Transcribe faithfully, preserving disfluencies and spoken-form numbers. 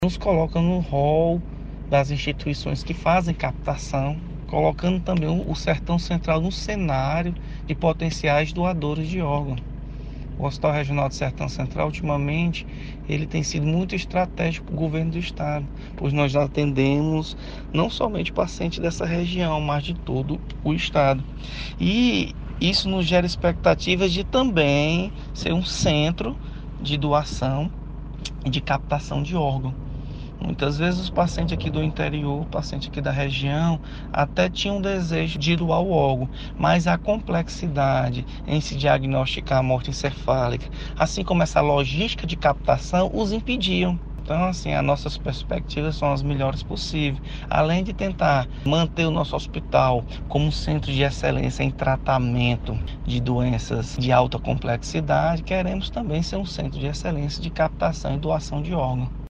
nos coloca no rol das instituições que fazem captação, colocando também o Sertão Central no cenário de potenciais doadores de órgãos. O Hospital Regional do Sertão Central, ultimamente, ele tem sido muito estratégico para o governo do estado, pois nós atendemos não somente pacientes dessa região, mas de todo o estado. E isso nos gera expectativas de também ser um centro de doação e de captação de órgãos. Muitas vezes os pacientes aqui do interior, pacientes aqui da região, até tinham um desejo de doar o órgão, mas a complexidade em se diagnosticar a morte encefálica, assim como essa logística de captação, os impediam. Então, assim, as nossas perspectivas são as melhores possíveis. Além de tentar manter o nosso hospital como um centro de excelência em tratamento de doenças de alta complexidade, queremos também ser um centro de excelência de captação e doação de órgãos.